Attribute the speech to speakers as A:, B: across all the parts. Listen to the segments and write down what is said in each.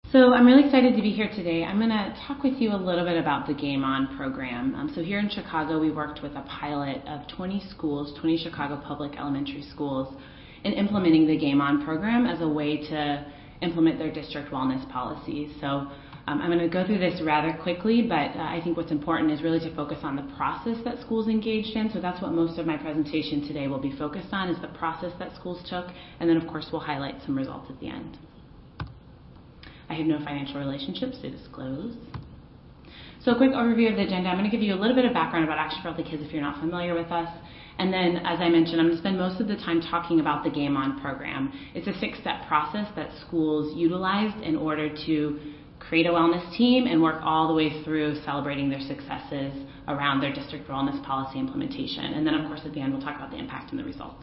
A: So I'm really excited to be here today. I'm going to talk with you a little bit about the Game On program. So here in Chicago, we worked with a pilot of 20 schools, 20 Chicago public elementary schools, in implementing the Game On program as a way to implement their district wellness policies. So I'm going to go through this rather quickly, but I think what's important is really to focus on the process that schools engaged in. So that's what most of my presentation today will be focused on, is the process that schools took, and then of course we'll highlight some results at the end. I have no financial relationships to disclose. So a quick overview of the agenda. I'm going to give you a little bit of background about Action for Healthy Kids if you're not familiar with us. And then, as I mentioned, I'm going to spend most of the time talking about the Game On program. It's a 6-step process that schools utilized in order to create a wellness team and work all the way through celebrating their successes around their district wellness policy implementation. And then, of course, at the end, we'll talk about the impact and the results.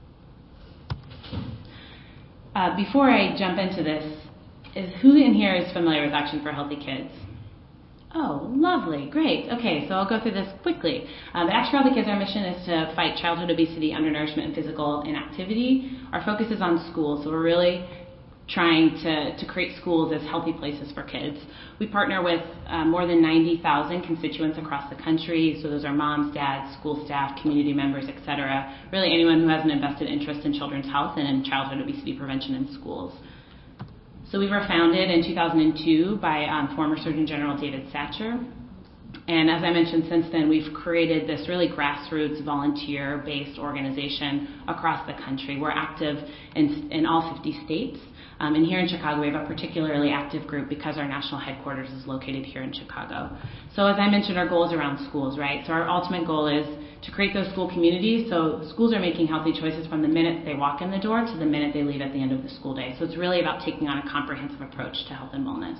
A: Before I jump into this, who in here is familiar with Action for Healthy Kids? Oh, lovely, great. Okay, so I'll go through this quickly. At Action for Healthy Kids, our mission is to fight childhood obesity, undernourishment, and physical inactivity. Our focus is on schools, so we're really trying to create schools as healthy places for kids. We partner with more than 90,000 constituents across the country, so those are moms, dads, school staff, community members, etc. Really anyone who has an invested interest in children's health and in childhood obesity prevention in schools. So we were founded in 2002 by former Surgeon General David Satcher. And as I mentioned, since then, we've created this really grassroots, volunteer-based organization across the country. We're active in all 50 states. And here in Chicago, we have a particularly active group because our national headquarters is located here in Chicago. So as I mentioned, our goal is around schools, right? So our ultimate goal is to create those school communities so schools are making healthy choices from the minute they walk in the door to the minute they leave at the end of the school day. So it's really about taking on a comprehensive approach to health and wellness.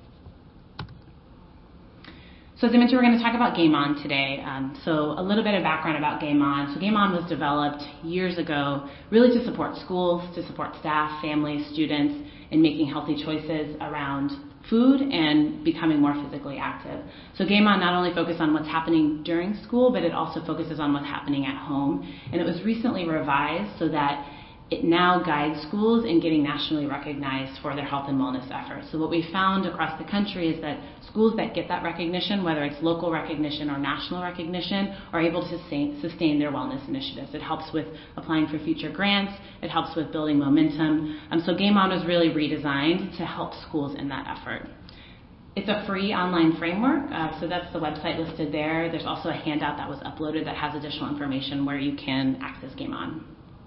A: So as I mentioned, we're going to talk about Game On today. So a little bit of background about Game On. So Game On was developed years ago really to support schools, to support staff, families, students in making healthy choices around food and becoming more physically active. So Game On not only focuses on what's happening during school, but it also focuses on what's happening at home. And it was recently revised so that it now guides schools in getting nationally recognized for their health and wellness efforts. So what we found across the country is that schools that get that recognition, whether it's local recognition or national recognition, are able to sustain their wellness initiatives. It helps with applying for future grants. It helps with building momentum. So Game On was really redesigned to help schools in that effort. It's a free online framework, so that's the website listed there. There's also a handout that was uploaded that has additional information where you can access Game On.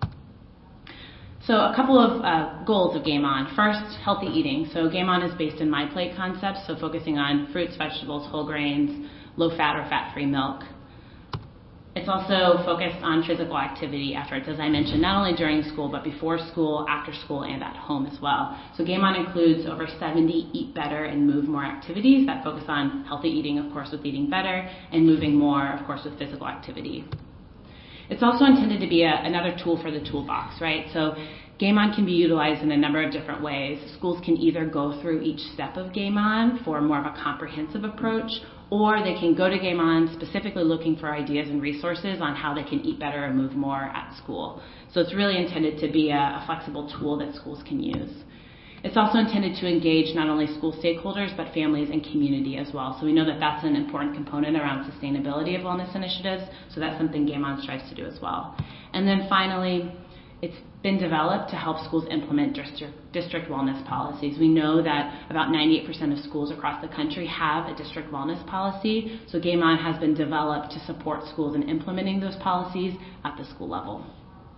A: So a couple of goals of Game On. First, healthy eating. So Game On is based in My Plate concepts, so focusing on fruits, vegetables, whole grains, low-fat or fat-free milk. It's also focused on physical activity efforts, as I mentioned, not only during school, but before school, after school, and at home as well. So Game On includes over 70 Eat Better and Move More activities that focus on healthy eating, of course, with eating better, and moving more, of course, with physical activity. It's also intended to be another tool for the toolbox, right? So Game On can be utilized in a number of different ways. Schools can either go through each step of Game On for more of a comprehensive approach, or they can go to Game On specifically looking for ideas and resources on how they can eat better and move more at school. So it's really intended to be a flexible tool that schools can use. It's also intended to engage not only school stakeholders, but families and community as well. So we know that that's an important component around sustainability of wellness initiatives, so that's something Game On strives to do as well. And then finally, it's been developed to help schools implement district wellness policies. We know that about 98% of schools across the country have a district wellness policy, so Game On has been developed to support schools in implementing those policies at the school level.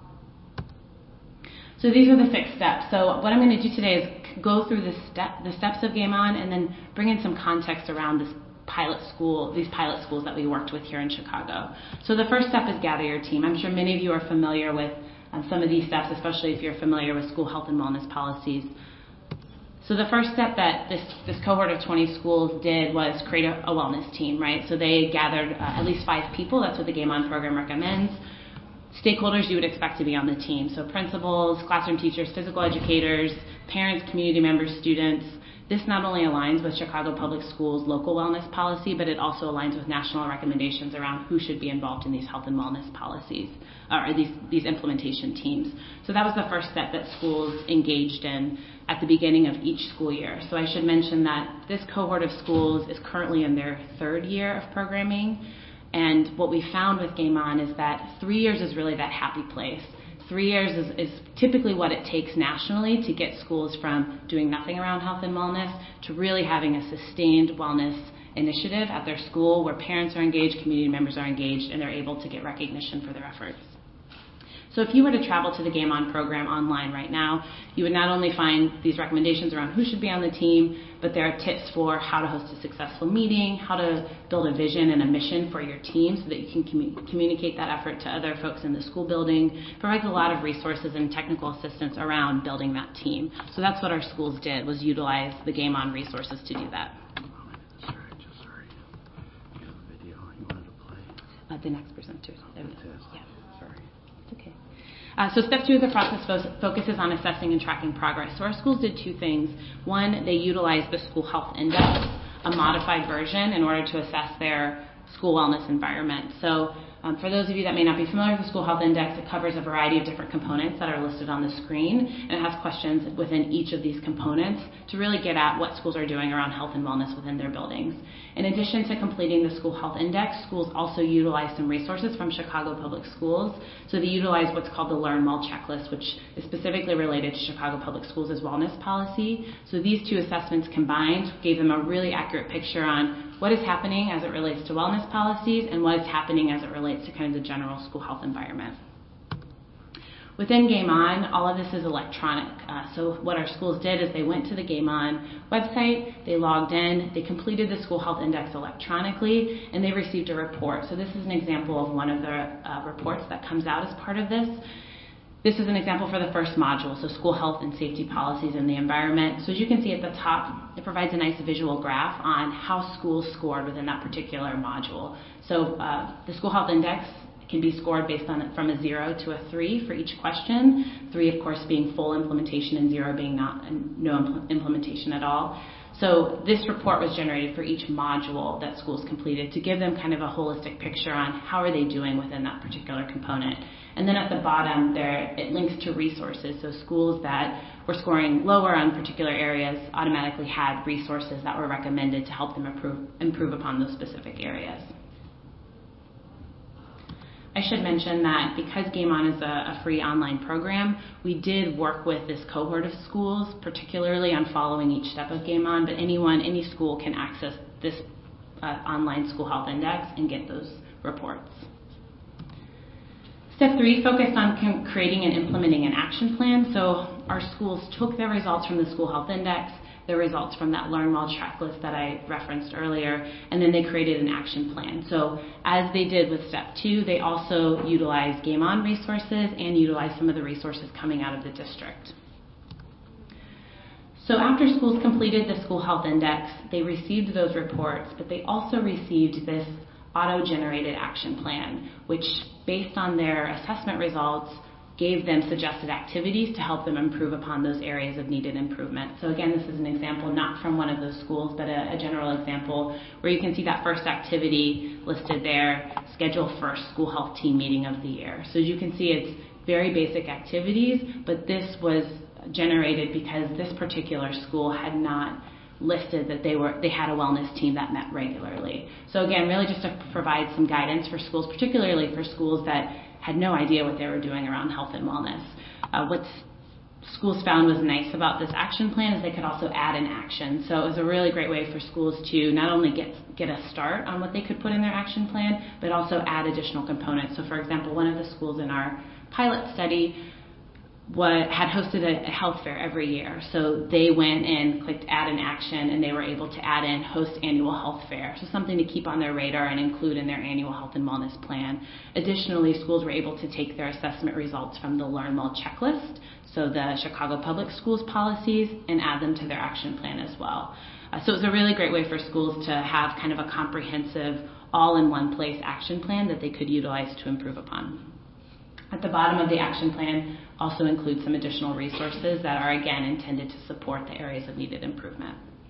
A: So these are the 6 steps. So what I'm going to do today is go through the steps of Game On and then bring in some context around these pilot schools that we worked with here in Chicago. So the first step is gather your team. I'm sure many of you are familiar with some of these steps, especially if you're familiar with school health and wellness policies. So the first step that this cohort of 20 schools did was create a wellness team, right? So they gathered at least 5 people. That's what the Game On program recommends. Stakeholders you would expect to be on the team. So principals, classroom teachers, physical educators, parents, community members, students, This not only aligns with Chicago Public Schools' local wellness policy, but it also aligns with national recommendations around who should be involved in these health and wellness policies, or these implementation teams. So that was the first step that schools engaged in at the beginning of each school year. So I should mention that this cohort of schools is currently in their third year of programming. And what we found with Game On is that 3 years is really that happy place. 3 years is typically what it takes nationally to get schools from doing nothing around health and wellness to really having a sustained wellness initiative at their school where parents are engaged, community members are engaged, and they're able to get recognition for their efforts. So if you were to travel to the Game On program online right now, you would not only find these recommendations around who should be on the team, but there are tips for how to host a successful meeting, how to build a vision and a mission for your team so that you can communicate that effort to other folks in the school building. It provides a lot of resources and technical assistance around building that team. So that's what our schools did, was utilize the Game On resources to do that.
B: Sorry. You have a video you wanted to play?
A: The next presenter.
B: Yeah. Sorry.
A: It's okay. So step 2 of the process focuses on assessing and tracking progress. So our schools did 2 things. One, they utilized the School Health Index, a modified version, in order to assess their school wellness environment. So for those of you that may not be familiar with the School Health Index, it covers a variety of different components that are listed on the screen, and it has questions within each of these components to really get at what schools are doing around health and wellness within their buildings. In addition to completing the School Health Index, schools also utilize some resources from Chicago Public Schools. So they utilize what's called the Learn Well Checklist, which is specifically related to Chicago Public Schools' wellness policy. So these 2 assessments combined gave them a really accurate picture on what is happening as it relates to wellness policies and what is happening as it relates to kind of the general school health environment. Within Game On, all of this is electronic. So what our schools did is they went to the Game On website, they logged in, they completed the School Health Index electronically, and they received a report. So this is an example of one of the reports that comes out as part of this. This is an example for the first module, so school health and safety policies in the environment. So as you can see at the top, it provides a nice visual graph on how schools scored within that particular module. So the School Health Index can be scored based on from a 0 to a 3 for each question. 3, of course, being full implementation and 0 being no implementation at all. So this report was generated for each module that schools completed to give them kind of a holistic picture on how are they doing within that particular component. And then at the bottom there, it links to resources. So schools that were scoring lower on particular areas automatically had resources that were recommended to help them improve upon those specific areas. I should mention that because Game On is a free online program, we did work with this cohort of schools, particularly on following each step of Game On, but any school can access this online School Health Index and get those reports. Step 3 focused on creating and implementing an action plan. So our schools took their results from the School Health Index, the results from that Learn Well checklist that I referenced earlier, and then they created an action plan. So as they did with step 2, they also utilized Game On resources and utilized some of the resources coming out of the district. So after schools completed the School Health Index, they received those reports, but they also received this auto-generated action plan, which based on their assessment results gave them suggested activities to help them improve upon those areas of needed improvement. So again, this is an example not from one of those schools, but a general example where you can see that first activity listed there, schedule first school health team meeting of the year. So as you can see, it's very basic activities, but this was generated because this particular school had not listed that they had a wellness team that met regularly. So again, really just to provide some guidance for schools, particularly for schools that had no idea what they were doing around health and wellness. What schools found was nice about this action plan is they could also add an action. So it was a really great way for schools to not only get a start on what they could put in their action plan, but also add additional components. So for example, one of the schools in our pilot study had hosted a health fair every year. So they went and clicked add an action, and they were able to add in host annual health fair. So something to keep on their radar and include in their annual health and wellness plan. Additionally, schools were able to take their assessment results from the Learn Well checklist, so the Chicago Public Schools policies, and add them to their action plan as well. So it's a really great way for schools to have kind of a comprehensive, all-in-one-place action plan that they could utilize to improve upon. At the bottom of the action plan also includes some additional resources that are, again, intended to support the areas of needed improvement.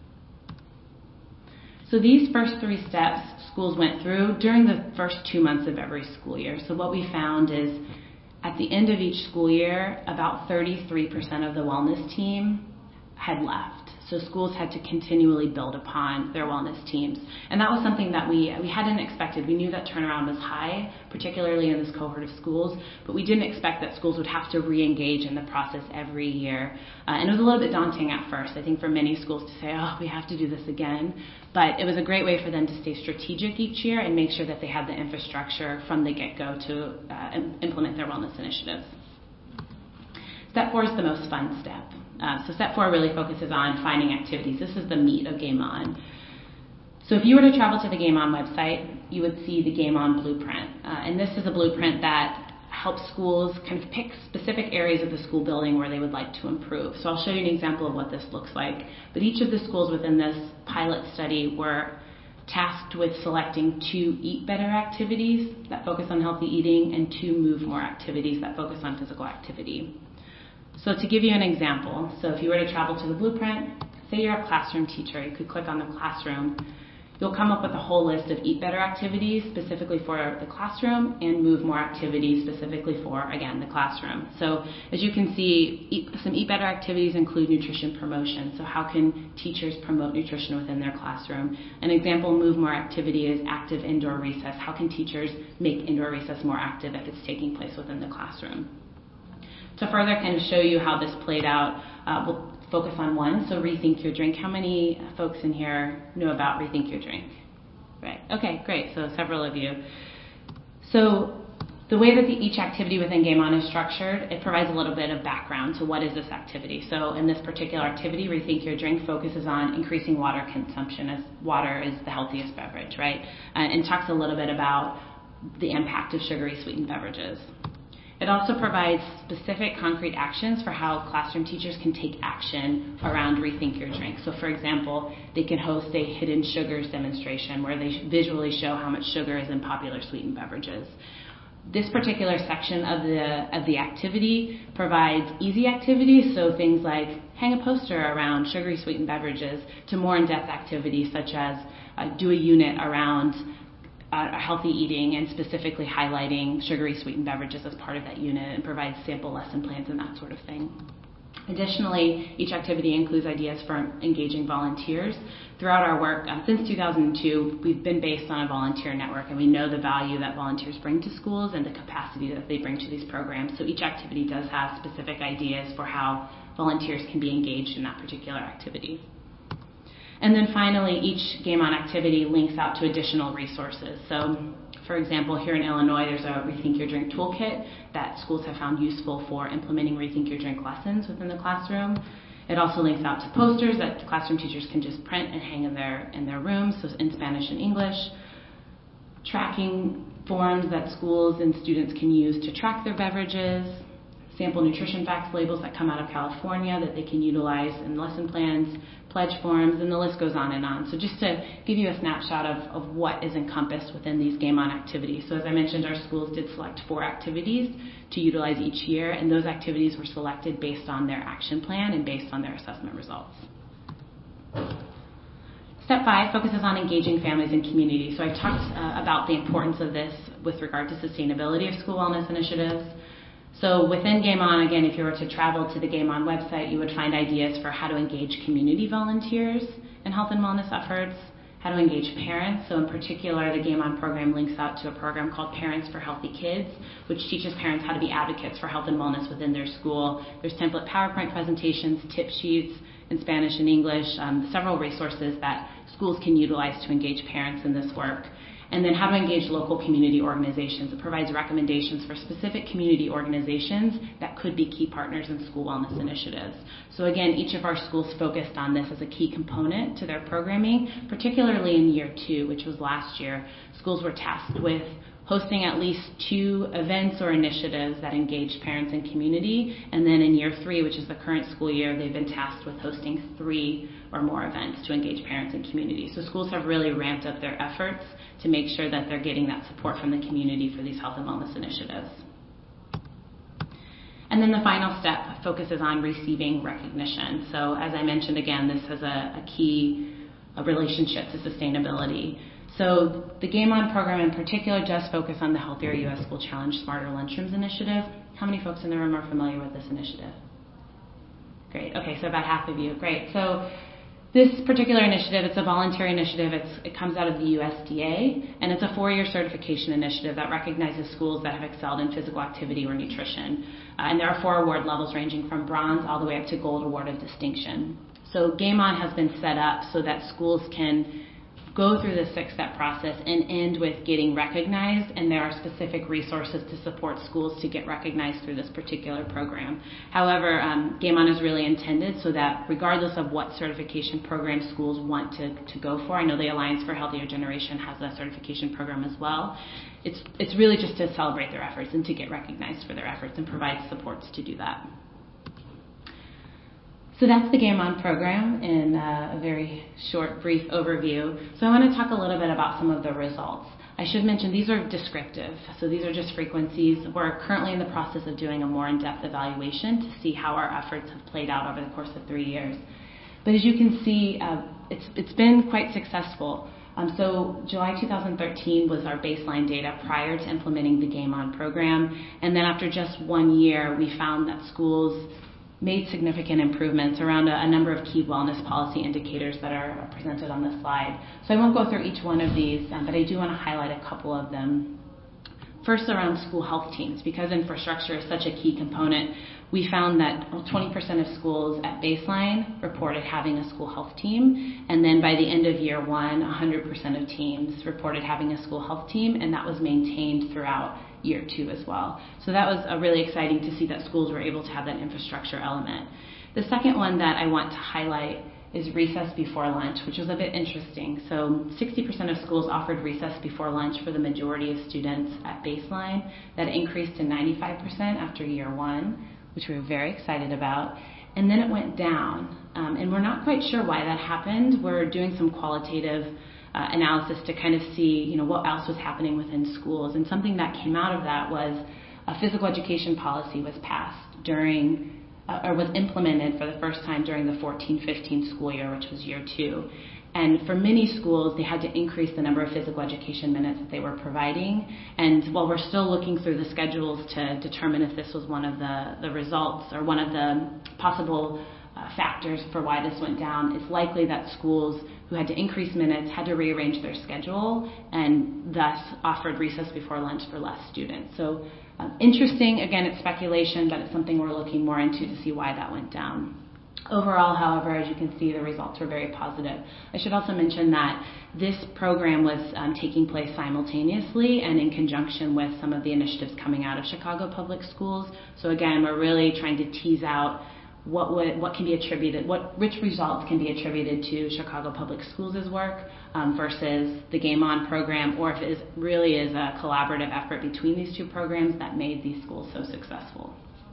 A: So these first 3 steps schools went through during the first 2 months of every school year. So what we found is at the end of each school year, about 33% of the wellness team had left. So schools had to continually build upon their wellness teams. And that was something that we hadn't expected. We knew that turnaround was high, particularly in this cohort of schools, but we didn't expect that schools would have to re-engage in the process every year. And it was a little bit daunting at first, I think, for many schools to say, oh, we have to do this again. But it was a great way for them to stay strategic each year and make sure that they had the infrastructure from the get-go to implement their wellness initiatives. Step 4 is the most fun step. So step 4 really focuses on finding activities. This is the meat of Game On. So if you were to travel to the Game On website, you would see the Game On blueprint. And this is a blueprint that helps schools kind of pick specific areas of the school building where they would like to improve. So I'll show you an example of what this looks like. But each of the schools within this pilot study were tasked with selecting 2 Eat Better activities that focus on healthy eating and 2 Move More activities that focus on physical activity. So to give you an example, so if you were to travel to the blueprint, say you're a classroom teacher, you could click on the classroom. You'll come up with a whole list of Eat Better activities specifically for the classroom and Move More activities specifically for, again, the classroom. So as you can see, some Eat Better activities include nutrition promotion. So how can teachers promote nutrition within their classroom? An example Move More activity is active indoor recess. How can teachers make indoor recess more active if it's taking place within the classroom? To further kind of show you how this played out, we'll focus on one. So Rethink Your Drink. How many folks in here know about Rethink Your Drink? Right. Okay, great. So several of you. So the way that each activity within Game On is structured, it provides a little bit of background to what is this activity. So in this particular activity, Rethink Your Drink focuses on increasing water consumption, as water is the healthiest beverage, right? And talks a little bit about the impact of sugary sweetened beverages. It also provides specific concrete actions for how classroom teachers can take action around Rethink Your Drink. So for example, they can host a hidden sugars demonstration where they visually show how much sugar is in popular sweetened beverages. This particular section of the activity provides easy activities, so things like hang a poster around sugary sweetened beverages, to more in-depth activities such as do a unit around healthy eating and specifically highlighting sugary sweetened beverages as part of that unit, and provides sample lesson plans and that sort of thing. Additionally, each activity includes ideas for engaging volunteers. Throughout our work, since 2002, we've been based on a volunteer network, and we know the value that volunteers bring to schools and the capacity that they bring to these programs. So each activity does have specific ideas for how volunteers can be engaged in that particular activity. And then finally, each Game On activity links out to additional resources. So, for example, here in Illinois, there's a Rethink Your Drink toolkit that schools have found useful for implementing Rethink Your Drink lessons within the classroom. It also links out to posters that classroom teachers can just print and hang in their rooms, so in Spanish and English. Tracking forms that schools and students can use to track their beverages. Sample nutrition facts labels that come out of California that they can utilize in lesson plans, pledge forms, and the list goes on and on. So just to give you a snapshot of what is encompassed within these Game On activities. So as I mentioned, our schools did select 4 activities to utilize each year, and those activities were selected based on their action plan and based on their assessment results. Step 5 focuses on engaging families and community. So I talked about the importance of this with regard to sustainability of school wellness initiatives. So within Game On, again, if you were to travel to the Game On website, you would find ideas for how to engage community volunteers in health and wellness efforts, how to engage parents. So in particular, the Game On program links out to a program called Parents for Healthy Kids, which teaches parents how to be advocates for health and wellness within their school. There's template PowerPoint presentations, tip sheets in Spanish and English, several resources that schools can utilize to engage parents in this work. And then how to engage local community organizations. It provides recommendations for specific community organizations that could be key partners in school wellness initiatives. So again, each of our schools focused on this as a key component to their programming, particularly in year 2, which was last year. Schools were tasked with hosting at least 2 events or initiatives that engaged parents and community. And then in year 3, which is the current school year, they've been tasked with hosting 3 or more events to engage parents and community. So schools have really ramped up their efforts to make sure that they're getting that support from the community for these health and wellness initiatives. And then the final step focuses on receiving recognition. So as I mentioned again, this has a key relationship to sustainability. So the Game On program in particular does focus on the Healthier U.S. School Challenge Smarter Lunchrooms initiative. How many folks in the room are familiar with this initiative? Great. Okay, so about half of you. Great. So this particular initiative, it's a voluntary initiative. It comes out of the USDA, and it's a 4-year certification initiative that recognizes schools that have excelled in physical activity or nutrition. And there are 4 award levels ranging from bronze all the way up to gold award of distinction. So Game On has been set up so that schools can go through the 6-step process and end with getting recognized, and there are specific resources to support schools to get recognized through this particular program. However, Game On is really intended so that regardless of what certification program schools want to go for, I know the Alliance for a Healthier Generation has a certification program as well, it's really just to celebrate their efforts and to get recognized for their efforts and provide supports to do that. So that's the Game On program in a very short, brief overview. So I want to talk a little bit about some of the results. I should mention these are descriptive, so these are just frequencies. We're currently in the process of doing a more in-depth evaluation to see how our efforts have played out over the course of 3 years. But as you can see, it's been quite successful. So July 2013 was our baseline data prior to implementing the Game On program, and then after just 1 year, we found that schools made significant improvements around a number of key wellness policy indicators that are presented on the slide. So I won't go through each one of these, but I do want to highlight a couple of them. First, around school health teams, because infrastructure is such a key component, we found that 20% of schools at baseline reported having a school health team, and then by the end of year 1, 100% of teams reported having a school health team, and that was maintained throughout year 2 as well. So that was really exciting to see that schools were able to have that infrastructure element. The second one that I want to highlight is recess before lunch, which was a bit interesting. So 60% of schools offered recess before lunch for the majority of students at baseline. That increased to 95% after year 1, which we were very excited about. And then it went down, and we're not quite sure why that happened. We're doing some qualitative analysis to kind of see, what else was happening within schools. And something that came out of that was a physical education policy was passed was implemented for the first time during the 14-15 school year, which was year 2. And for many schools, they had to increase the number of physical education minutes that they were providing. And while we're still looking through the schedules to determine if this was one of the results or one of the possible factors for why this went down, it's likely that schools who had to increase minutes had to rearrange their schedule and thus offered recess before lunch for less students. So interesting, again, it's speculation, but it's something we're looking more into to see why that went down. Overall, however, as you can see, the results were very positive. I should also mention that this program was taking place simultaneously and in conjunction with some of the initiatives coming out of Chicago Public Schools. So again, we're really trying to tease out which results can be attributed to Chicago Public Schools' work versus the Game On program, or if it really is a collaborative effort between these 2 programs that made these schools so successful.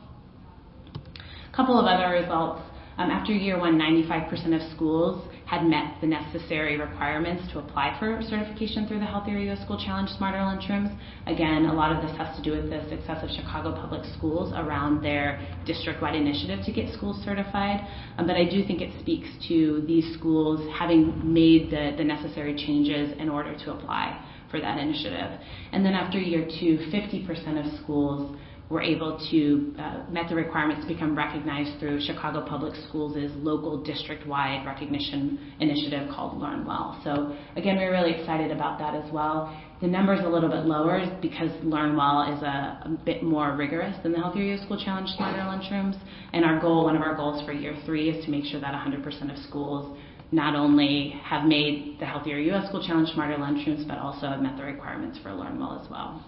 A: A couple of other results. After year 1, 95% of schools had met the necessary requirements to apply for certification through the Healthier U.S. School Challenge Smarter Lunchrooms. Again, a lot of this has to do with the success of Chicago Public Schools around their district-wide initiative to get schools certified. But I do think it speaks to these schools having made the necessary changes in order to apply for that initiative. And then after year 2, 50% of schools were able to met the requirements to become recognized through Chicago Public Schools' local district-wide recognition initiative called Learn Well. So again, we're really excited about that as well. The number's a little bit lower because Learn Well is a bit more rigorous than the Healthier U.S. School Challenge Smarter Lunchrooms. And one of our goals for year 3 is to make sure that 100% of schools not only have made the Healthier U.S. School Challenge Smarter Lunchrooms, but also have met the requirements for Learn Well as well.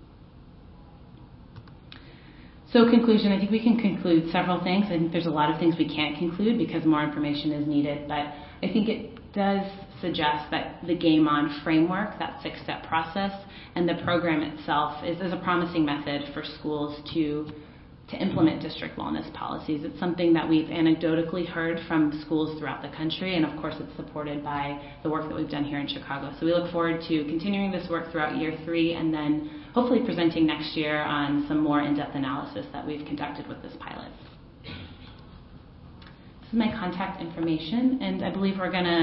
A: So conclusion, I think we can conclude several things. I think there's a lot of things we can't conclude because more information is needed, but I think it does suggest that the Game On framework, that 6-step process, and the program itself is a promising method for schools to implement district wellness policies. It's something that we've anecdotally heard from schools throughout the country, and of course it's supported by the work that we've done here in Chicago. So we look forward to continuing this work throughout year 3 and then hopefully presenting next year on some more in-depth analysis that we've conducted with this pilot. This is my contact information, and I believe we're going to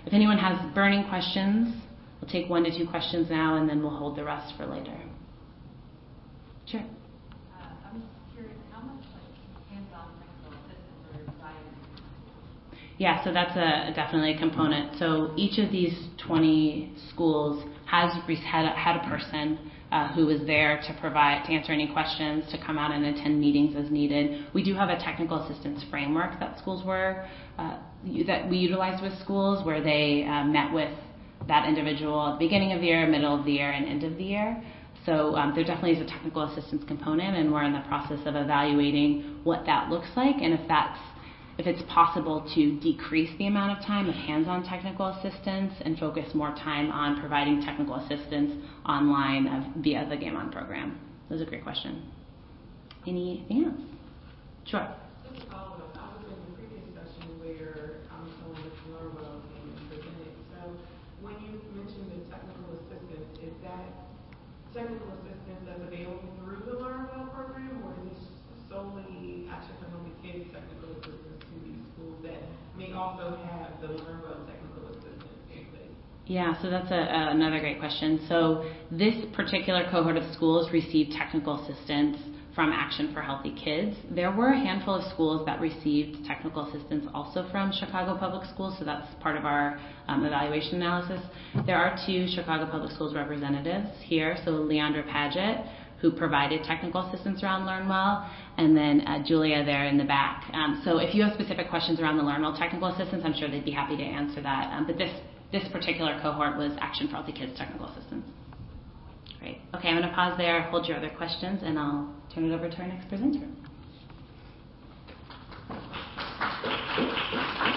A: if anyone has burning questions, we'll take 1 to 2 questions now, and then we'll hold the rest for later. Sure.
C: I'm curious, how much hands-on technical assistance are provided?
A: Yeah, so that's definitely a component. So each of these 20 schools had a person who was there to answer any questions, to come out and attend meetings as needed. We do have a technical assistance framework that that we utilized with schools, where they met with that individual at the beginning of the year, middle of the year, and end of the year. So there definitely is a technical assistance component, and we're in the process of evaluating what that looks like, and if it's possible to decrease the amount of time of hands-on technical assistance and focus more time on providing technical assistance online via the Game On program. That was a great question. Anything else? Sure.
D: Just a follow-up. I was in the previous session where someone with Norwell came and presented. So when you mentioned the technical assistance, is that technical assistance that's available through the Norwell program, or is this solely Action for Healthy Kids technical assistance to these schools that may also have the Norwell technical assistance in place?
A: Yeah, so that's another great question. So this particular cohort of schools received technical assistance from Action for Healthy Kids. There were a handful of schools that received technical assistance also from Chicago Public Schools, so that's part of our evaluation analysis. There are 2 Chicago Public Schools representatives here, so Leandra Paget, who provided technical assistance around LearnWell, and then Julia there in the back. So if you have specific questions around the LearnWell technical assistance, I'm sure they'd be happy to answer that. But this particular cohort was Action for Healthy Kids technical assistance. Great. Okay, I'm going to pause there, hold your other questions, and I'll turn it over to our next presenter.